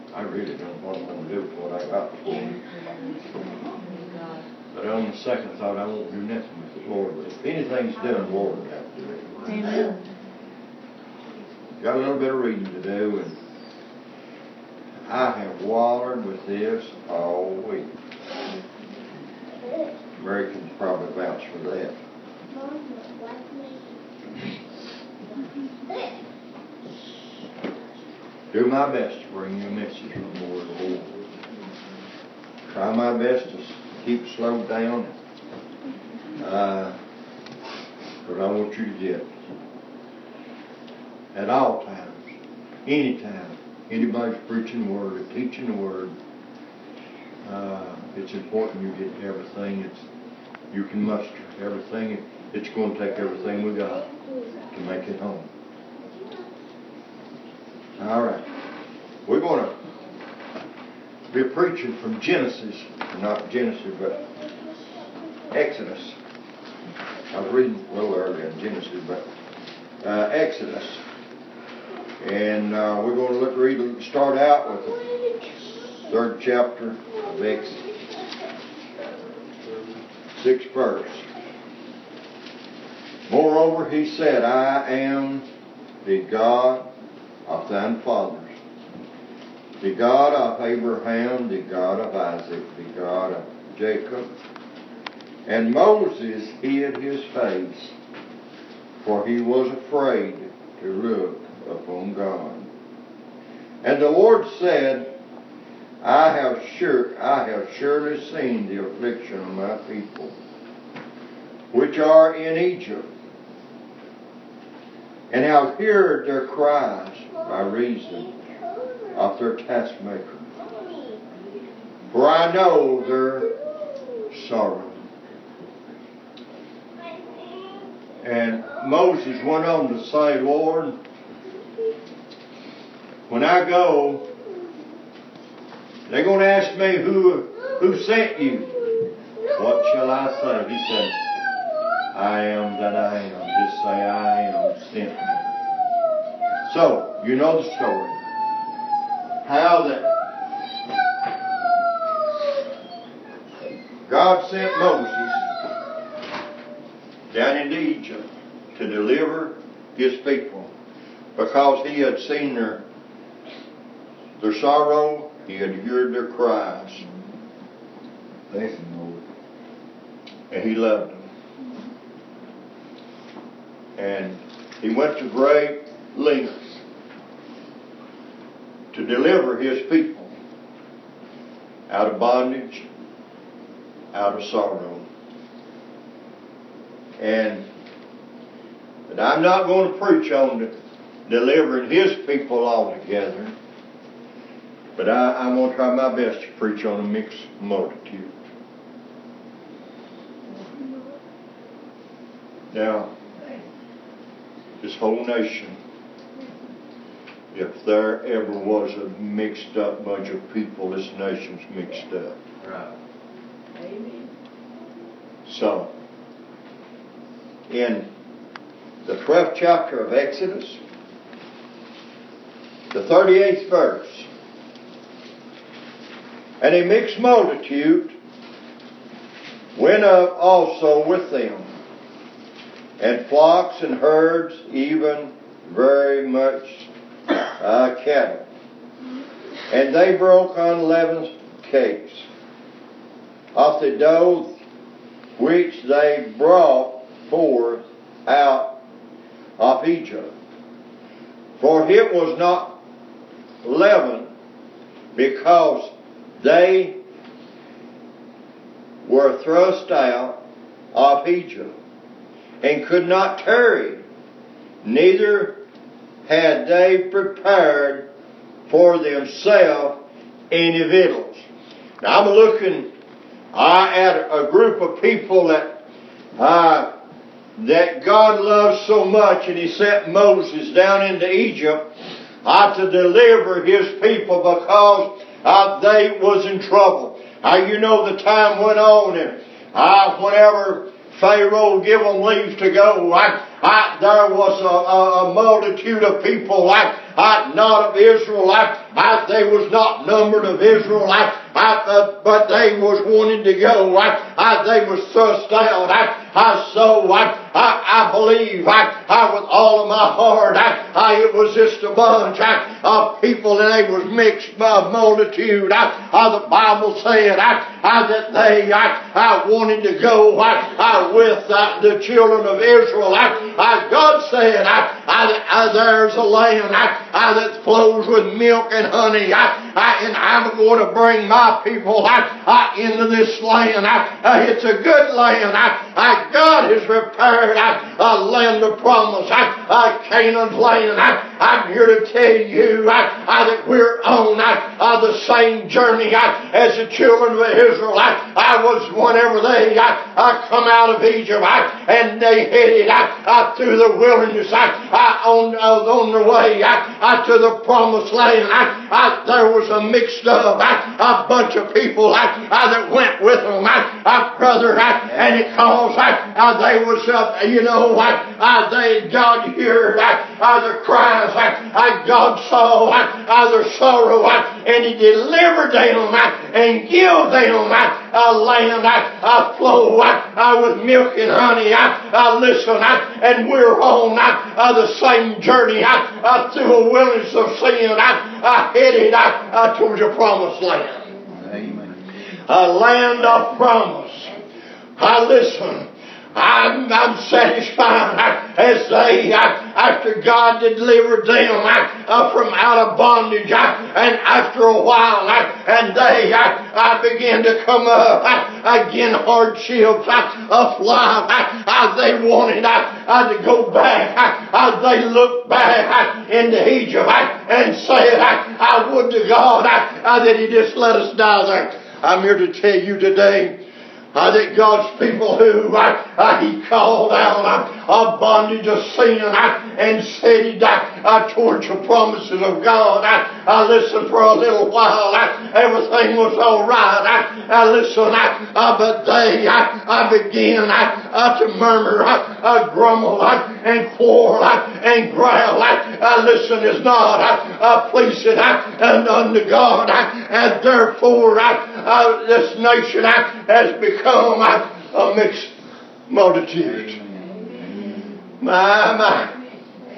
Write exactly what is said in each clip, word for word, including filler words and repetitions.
I really don't know what I'm going to do with what I got before me. But on the second thought, I won't do nothing with it, Lord. If anything's done, Lord will have to do it. Amen. Got a little bit of reading to do, and I have wallered with this all week. Americans probably vouch for that. Do my best to bring you a message from the Word of the Lord. Try my best to keep slowed down. Uh, because I want you to get at all times, anytime, anybody's preaching the Word or teaching the Word, uh, it's important you get everything it's, you can muster. Everything, it's going to take everything we got to make it home. All right. We're going to be preaching from Genesis, not Genesis, but Exodus. I was reading a little earlier in Genesis, but uh, Exodus. And uh, we're going to look, read, start out with the third chapter of Exodus, sixth verse. Moreover, he said, I am the God of thine fathers, the God of Abraham, the God of Isaac, the God of Jacob. And Moses hid his face, for he was afraid to look upon God. And the Lord said, I have sure I have surely seen the affliction of my people, which are in Egypt, and have heard their cries by reason of their taskmaker. For I know their sorrow. And Moses went on to say, Lord, when I go, they're going to ask me who, who sent you. What shall I say? He said, I am that I am. Just say, I am sent me. So, you know the story. How that God sent Moses down into Egypt to deliver his people, because he had seen their their sorrow, he had heard their cries. And he loved them. And he went to great lengths to deliver his people out of bondage, out of sorrow. And but I'm not going to preach on the, delivering his people altogether, but I, I'm going to try my best to preach on a mixed multitude. Now, this whole nation, if there ever was a mixed up bunch of people, this nation's mixed up. Right. Amen. So, in the twelfth chapter of Exodus, the thirty-eighth verse, and a mixed multitude went up also with them, and flocks and herds, even very much uh, cattle. And they broke unleavened cakes of the dough which they brought forth out of Egypt. For it was not leavened, because they were thrust out of Egypt, and could not tarry, neither had they prepared for themselves any victuals. Now I'm looking uh, at a group of people that uh, that God loves so much, and He sent Moses down into Egypt uh, to deliver His people, because uh, they was in trouble. Uh, you know, the time went on, and uh, whenever Pharaoh give them leave to go, I, I, there was a, a, a multitude of people like I, not of Israelites. I, they was not numbered of Israelites. I, uh, but they was wanting to go. I, I, they was thrust out. I, I so I, I, I believe I, I with all of my heart. I, I, it was just a bunch I, of people, and they was mixed uh, multitude. I, I, the Bible said I, I, that they I, I wanted to go I, I, with uh, the children of Israel. I, I, God said I, I, I, there's a land I, I, that flows with milk and honey. I, I, and I'm going to bring my people I, I, into this land. I, I, it's a good land. I, I, God has prepared I, a land of promise. I, I, Canaan's land. I, I'm here to tell you I, I, that we're on I, I, the same journey I, as the children of Israel. I, I was whenever they I, I come out of Egypt I, and they headed I, I, through the wilderness I, I, on, uh, on their way I, I, to the promised land. I, I, there was a mixed up I, a bunch of people I, I, that went with them. I, I, brother, I, and it caused I, I, they was uh, you know I, I, they God heard I, I, their cries. I, I, God saw I, I, their sorrow I, and He delivered them I, and gave them I, a land I, I, flow I, I, with milk and honey. I, I, listen I, and we're on I, I, the same journey I, I, through a wilderness of sin. I, I headed I, I, towards a promised land. Amen. A land of promise. I listen. I'm, I'm satisfied I, as they, I, after God delivered them I, uh, from out of bondage, I, and after a while, I, and they, I, I began to come up I, again hardships I, of life. I, I, they wanted I, I, to go back. I, I, they looked back I, into Egypt I, and said, I, I would to God I, I, that He just let us die there. I'm here to tell you today Uh, that God's people who uh, uh, He called out uh, of bondage of sin uh, and set He uh, uh, towards the promises of God. I, I listened for a little while. Uh, everything was all right. I, I listened, uh, uh, but they I, I began uh, uh, to murmur, uh, uh, grumble, uh, and quarrel, uh, and growl. Uh, uh, listen, is not uh, uh, pleasing uh, and unto God, uh, and therefore uh, uh, this nation uh, has become Come a, a mixed multitude. My, my.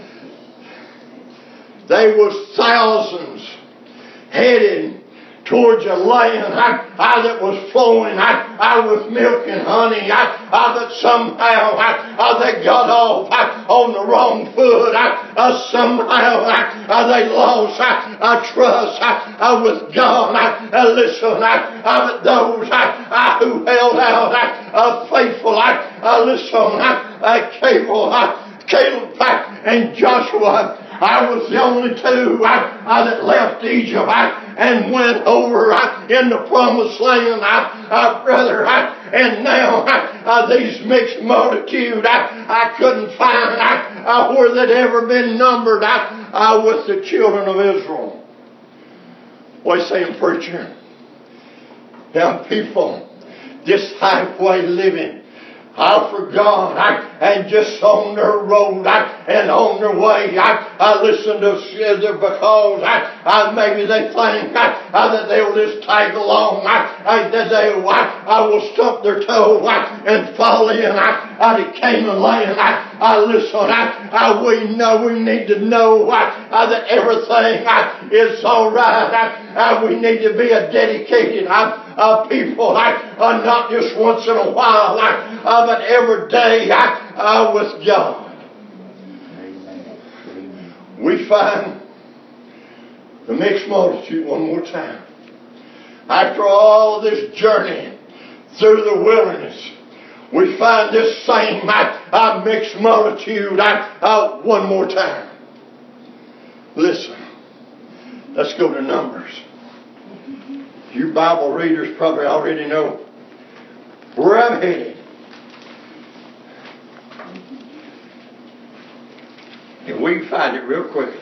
They was thousands headed towards a land I, I, that was flowing I, I, with milk and honey. I, I, that somehow I, I, they got off I, on the wrong foot. I, I, somehow I, I, they lost I, I, trust I, I, with God. I, I, listen, I, I, but those I, I, who held out I, I, faithful, I, I, listen, I, I, Caleb, I, Caleb and Joshua, I was the only two I, I, that left Egypt I, and went over I, in the promised land, I, I, brother. I, and now I, I, these mixed multitude, I, I couldn't find I, I, where they'd ever been numbered I, I, with the children of Israel. What are you saying, preacher? Now, people, this halfway living, I forgot, I, and just on their road, I, and on their way, I, I listened to because I, I, maybe they think I, I, that they'll just tag along, I, I, that they, I, I will stump their toe I, and fall in, I, I, to Canaan land. I, I listen, I, I, we know, we need to know I, I, that everything I, is all right. I, I, we need to be a dedicated I, uh, people, I, uh, not just once in a while, I, uh, but every day I, uh, with God. We find the mixed multitude one more time. After all this journey through the wilderness, we find this same uh, uh, mixed multitude uh, uh, one more time. Listen, let's go to Numbers. You Bible readers probably already know where I'm headed. And we can find it real quickly.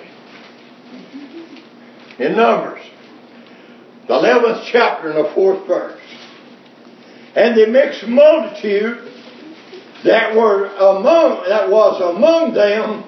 In Numbers, the eleventh chapter and the fourth verse. And the mixed multitude that were among that was among them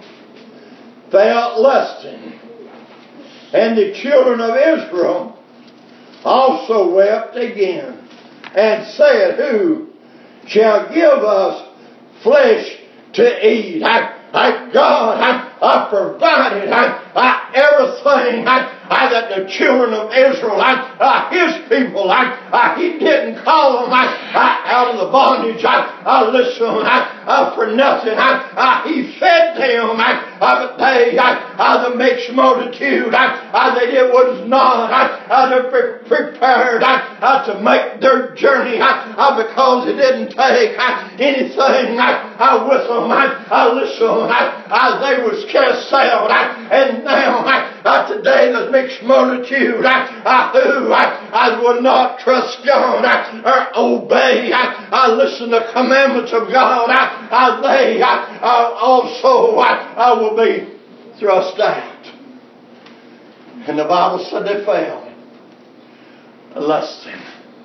fell lusting. And the children of Israel also wept again, and said, Who shall give us flesh to eat? I, I God, I, I provided I, I, everything I, I, that the children of Israel, I, I, His people, I, I, He didn't call them I, I, out of the bondage. I, I listen, I, I, for nothing. I, I, He fed them. I, I, but they, I, I, the mixed multitude, I, I, that it was not I, I, they pre- prepared I, I, to make their journey I, I, because it didn't take I, anything I, I, with them. I, I listen, I, I, they was cast out, I, and now I, I, today the mixed multitude I, I, who I, I will not trust God I, or obey I, I listen to the commandments of God I, I, they I, I also I, I will be thrust out. And the Bible said they fell lusting.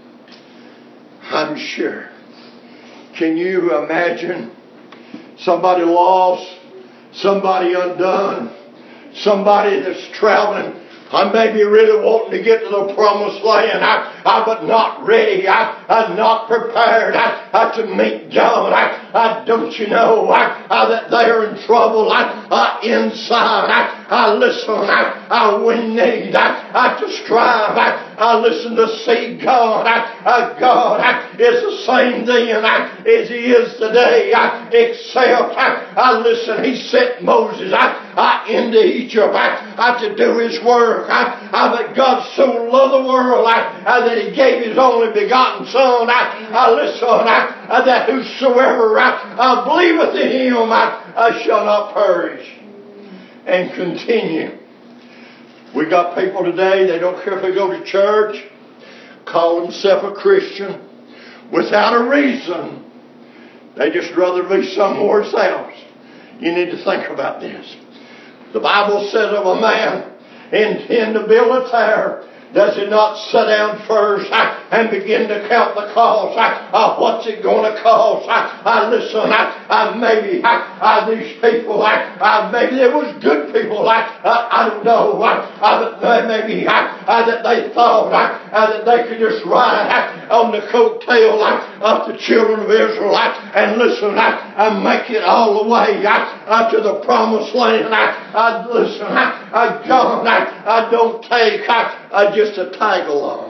I'm sure. Can you imagine somebody lost, somebody undone, somebody that's traveling? I may be really wanting to get to the promised land, I, I, but not ready. I, I'm not prepared I, I, to meet God. I, I, don't you know I, I, that they're in trouble I, I, inside? I, I listen. I, I, we need I, I, to strive. I, I listen to see God. I, I, God I, is the same then I, as He is today. I, except I, I listen. He sent Moses I, I, into Egypt I, I, to do His work. I, I, but God so loved the world I, I, that He gave His only begotten Son. I, I listen, I, I, that whosoever I, I believeth in Him, I, I shall not perish. And continue. We got people today, they don't care if they go to church, call themselves a Christian, without a reason. They just rather be somewhere else. You need to think about this. The Bible says of a man intend to build a tower, does he not sit down first I, and begin to count the cost? I, I, what's it going to cost? I, I listen, I, I maybe I, I, these people, I, I, maybe there was good people, I, I, I don't know, I, I, maybe I, I, that they thought I, I, that they could just ride I, on the coattail I, of the children of Israel I, and listen, I, I make it all the way I, I, to the promised land. I, I listen, I, I, God, I, I don't take I, I just a tag along.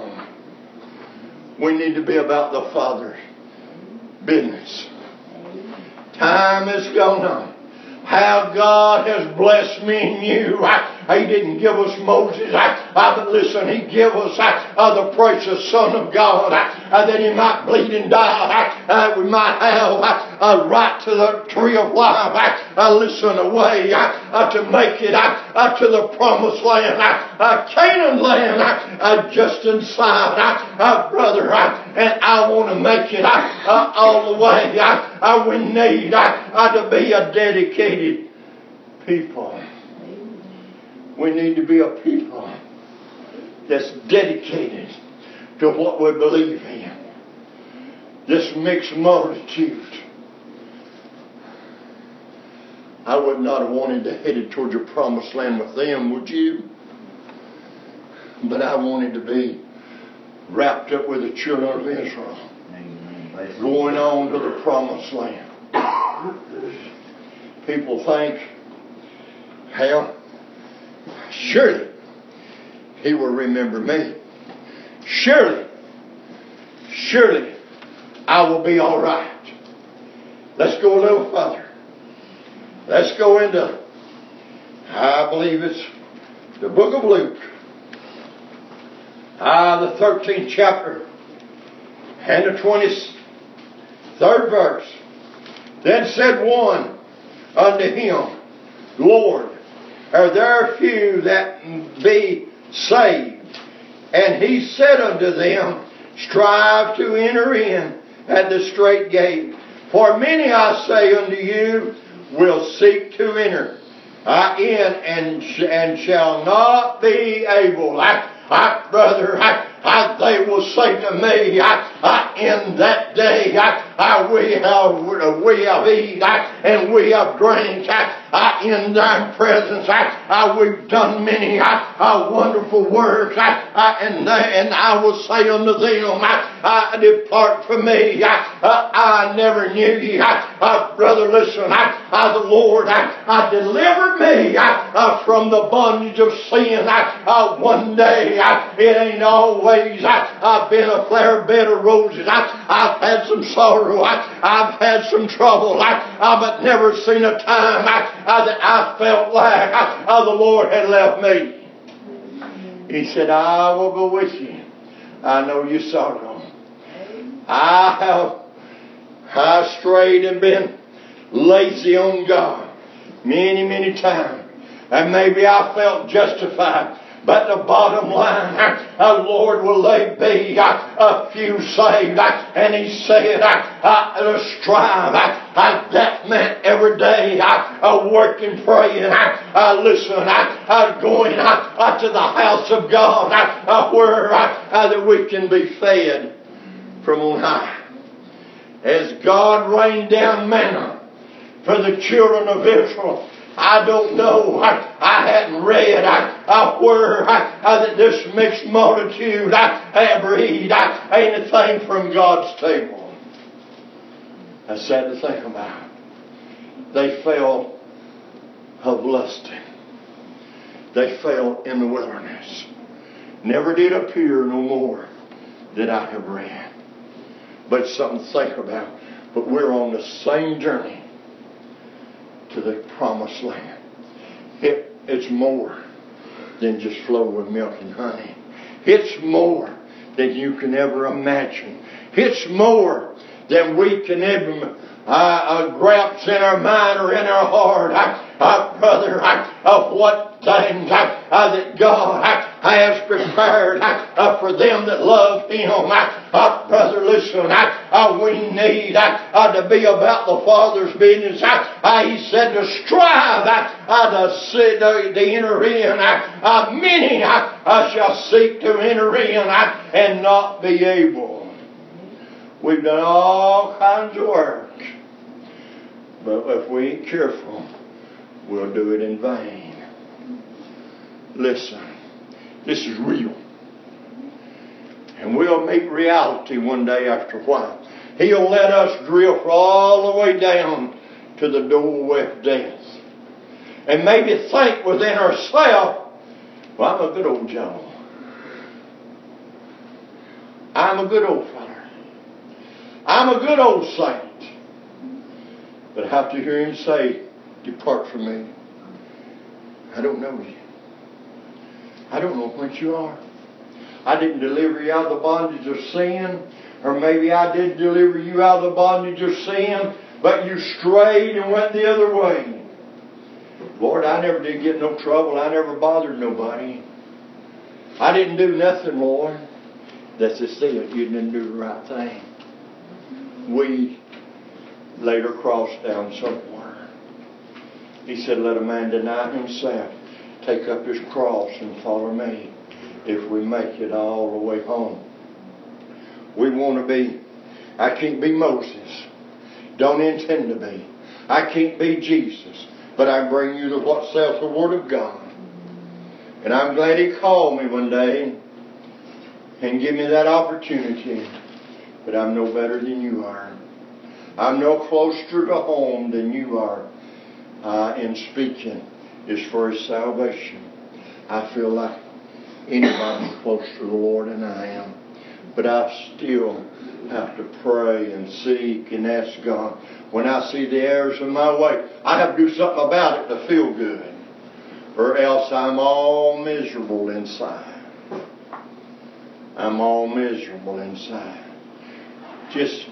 We need to be about the Father's business. Time has gone on. How God has blessed me and you. I, He didn't give us Moses. I, I, but listen, He gave us I, uh, the precious Son of God I, uh, that He might bleed and die. I, uh, we might have I, a right to the tree of life. I, uh, listen, a way I, uh, to make it I, uh, to the promised land. I, uh, Canaan land I, uh, just inside. I, uh, brother, I, and I want to make it I, uh, all the way. I, I, we need I, uh, to be a dedicated people. We need to be a people that's dedicated to what we believe in. This mixed multitude. I would not have wanted to head it towards the promised land with them, would you? But I wanted to be wrapped up with the children of Israel. Amen. Going on to the promised land. People think, hell, surely He will remember me. Surely, surely I will be all right. Let's go a little further. Let's go into, I believe it's the book of Luke. Ah, the thirteenth chapter and the twenty-third verse. Then said one unto Him, Lord, are there few that be saved? And He said unto them, strive to enter in at the strait gate. For many, I say unto you, will seek to enter uh, in and, sh- and shall not be able. I, I, brother, I, I, they will say to me, I, I, in that day, I, I, we have we have eaten and we have drank. I, I, in thy presence, I, I, we've done many I, I, wonderful works. I, I, and, and I will say unto them, I, I, depart from me. I, I, I never knew you. I, I, brother, listen. I, I, the Lord, I, I delivered me I, I, from the bondage of sin. I, I, one day, I, it ain't always. I, I've been a flower bed of roses. I, I've had some sorrow. I, I've had some trouble. I, I've never seen a time I, I, that I felt like I, I, the Lord had left me. He said, I will go with you. I know you sorrow. I have I strayed and been lazy on God many, many times. And maybe I felt justified. But the bottom line, our Lord will lay be a few saved. And He said, I, I, strive. I, I, that meant every day I, I working, praying. I, I listen. I, I going I, I, to the house of God I, I, where I, I, that we can be fed from on high. As God rained down manna for the children of Israel, I don't know. I, I hadn't read I, I, where I, I, that this mixed multitude I, ever eat I, anything from God's table. That's sad to think about. They fell of lusting. They fell in the wilderness. Never did appear no more that I have read. But it's something to think about. But we're on the same journey to the promised land. It, it's more than just flowing with milk and honey. It's more than you can ever imagine. It's more than we can ever uh, uh, grasp in our mind or in our heart. I, I, brother, I, of what things I, I, that God I, has prepared I, uh, for them that love Him. I, I, brother, listen, I, I, we need I, I, to be about the Father's business. I, I, he said to strive I, I, to, sit, uh, to enter in. I, I, many I, I shall seek to enter in I, and not be able. We've done all kinds of work. But if we ain't careful, we'll do it in vain. Listen, this is real. And we'll meet reality one day after a while. He'll let us drift all the way down to the doorway of death. And maybe think within ourselves, well, I'm a good old Joe. I'm a good old fella. I'm a good old saint. But I have to hear Him say, depart from me. I don't know you. I don't know what you are. I didn't deliver you out of the bondage of sin. Or maybe I did deliver you out of the bondage of sin, but you strayed and went the other way. Lord, I never did get no trouble. I never bothered nobody. I didn't do nothing, Lord. That's just it. You didn't do the right thing. We laid our cross down somewhere. He said, let a man deny himself, take up his cross and follow me if we make it all the way home. We want to be, I can't be Moses. Don't intend to be. I can't be Jesus. But I bring you to what says the Word of God. And I'm glad He called me one day and give me that opportunity. But I'm no better than you are. I'm no closer to home than you are uh, in speaking as far as salvation. I feel like anybody's closer to the Lord than I am. But I still have to pray and seek and ask God. When I see the errors in my way, I have to do something about it to feel good. Or else I'm all miserable inside. I'm all miserable inside. Just,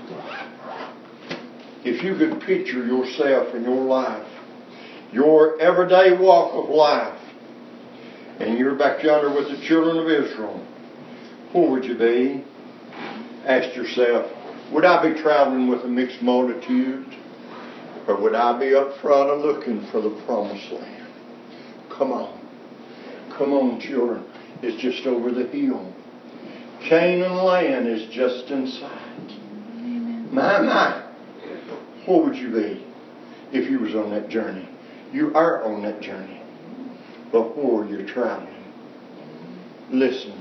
if you could picture yourself in your life, your everyday walk of life, and you're back yonder with the children of Israel, where would you be? Ask yourself, would I be traveling with a mixed multitude? Or would I be up front and looking for the promised land? Come on. Come on, children. It's just over the hill. Canaan land is just in sight. My, my. What would you be if you was on that journey? You are on that journey. But where you're traveling. Listen.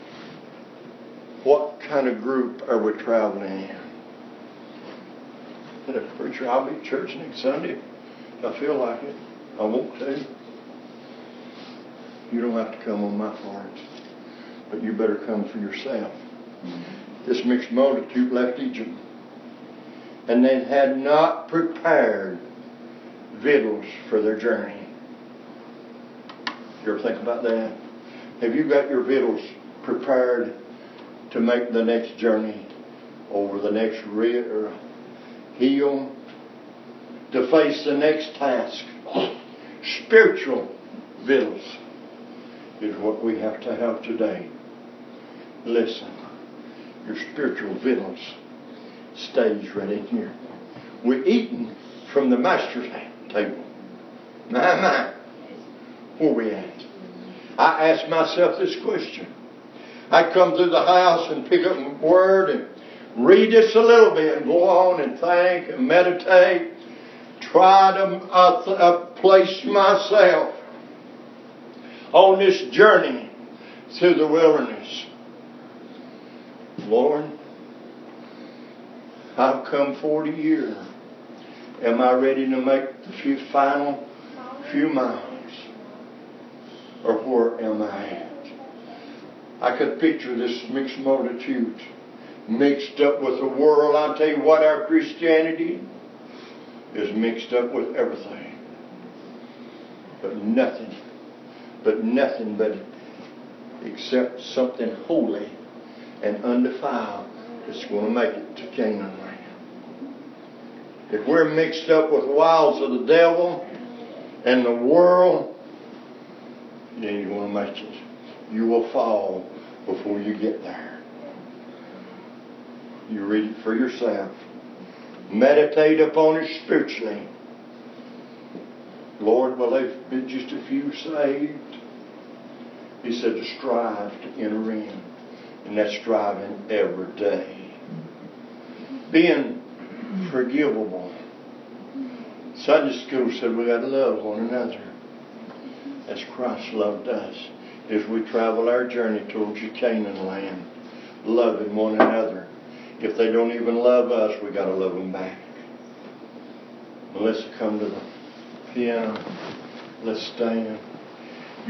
What kind of group are we traveling in? Preacher, I'll be at church next Sunday. I feel like it. I want to. You don't have to come on my part. But you better come for yourself. This mixed multitude left Egypt. And they had not prepared victuals for their journey. You ever think about that? Have you got your victuals prepared to make the next journey over the next re- or hill, to face the next task? Spiritual victuals is what we have to have today. Listen, your spiritual victuals stays right in here. We're eating from the master's table. My, my. Where we at? I ask myself this question. I come through the house and pick up my word and read just a little bit and go on and think and meditate. Try to uh, th- uh, place myself on this journey through the wilderness. Lord, I've come forty years. Am I ready to make the few final few miles? Or where am I at? I could picture this mixed multitude mixed up with the world. I'll tell you what, our Christianity is mixed up with everything. But nothing, but nothing but except something holy and undefiled that's going to make it to Canaan land. If we're mixed up with the wiles of the devil and the world, you ain't going to make it. You will fall before you get there. You read it for yourself. Meditate upon it spiritually. Lord, will there be just a few saved? He said to strive to enter in. And that's striving every day. Being forgivable. Sunday school said we got to love one another as Christ loved us. As we travel our journey towards the Canaan land, loving one another. If they don't even love us, we got to love them back. Well, let's come to the piano. Let's stand.